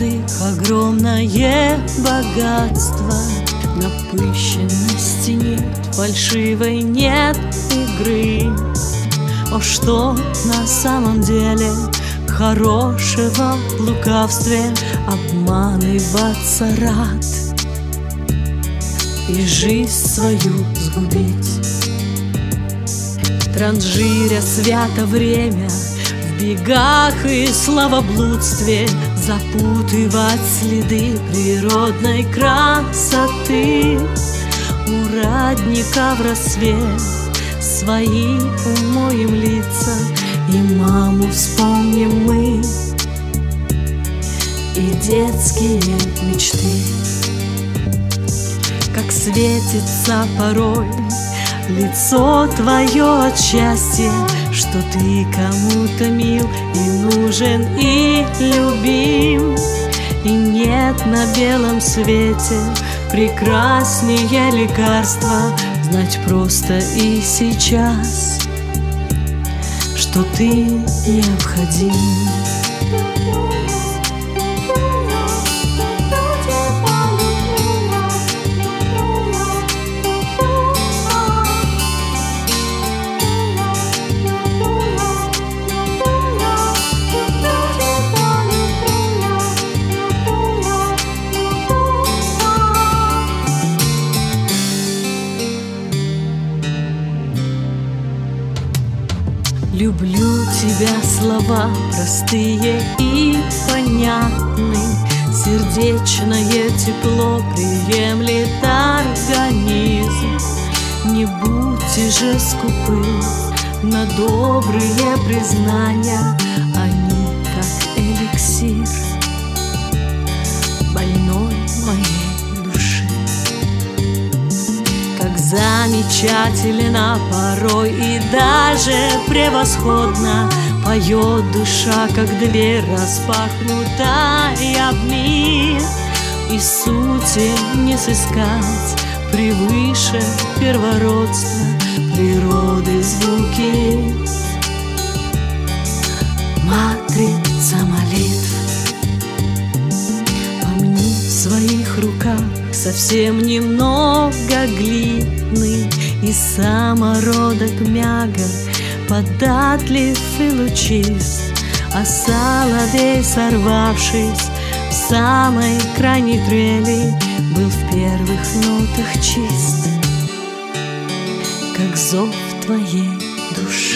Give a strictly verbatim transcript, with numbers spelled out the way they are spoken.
ты огромное богатство. Напыщенности нет, фальшивой нет игры. О, что на самом деле хорошего в лукавстве? Обманываться рад и жизнь свою сгубить. Транжиря свято время в бегах и словоблудстве, запутывать следы природной красоты. У радника в рассвет свои умоем лица, и маму вспомним мы, и детские мечты. Как светится порой лицо твое от счастья, что ты кому-то мил и нужен, и любим. И нет на белом свете прекраснее лекарства знать просто и сейчас, что ты необходим. Люблю тебя, слова простые и понятны, сердечное тепло приемлет организм. Не будьте же скупы на добрые признания, они как эликсир больной моей души. Как замечательно порой и даже превосходно поет душа, как дверь распахнутая в мир. И сути не сыскать превыше первородства природы звуки. Матрица молитв, помни в своих руках совсем немного глины, и самородок мягок, податлив и лучист, а соловей, сорвавшись в самой крайней трели, был в первых нотах чист, как зов твоей души.